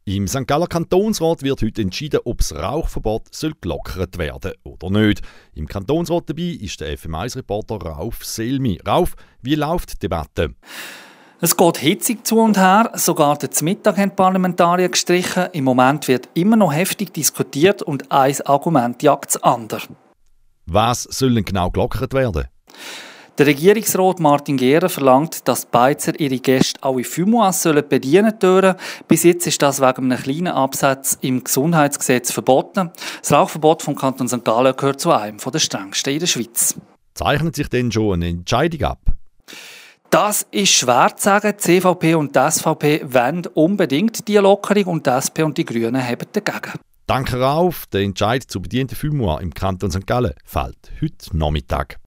Im St. Galler Kantonsrat wird heute entschieden, ob das Rauchverbot gelockert werden soll oder nicht. Im Kantonsrat dabei ist der FM1-Reporter Rauf Selmi. Rauf, wie läuft die Debatte? Es geht hitzig zu und her. Sogar den Mittag haben die Parlamentarier gestrichen. Im Moment wird immer noch heftig diskutiert und ein Argument jagt das andere. Was soll denn genau gelockert werden? Der Regierungsrat Martin Gehrer verlangt, dass die Beizer ihre Gäste auch in Fumoirs bedienen dürfen. Bis jetzt ist das wegen einem kleinen Absatz im Gesundheitsgesetz verboten. Das Rauchverbot vom Kanton St. Gallen gehört zu einem der strengsten in der Schweiz. Zeichnet sich denn schon eine Entscheidung ab? Das ist schwer zu sagen. Die CVP und die SVP wollen unbedingt die Lockerung und die SP und die Grünen haben dagegen. Danke Rauf, der Entscheid zu bedienten Fumoir im Kanton St. Gallen fällt heute Nachmittag.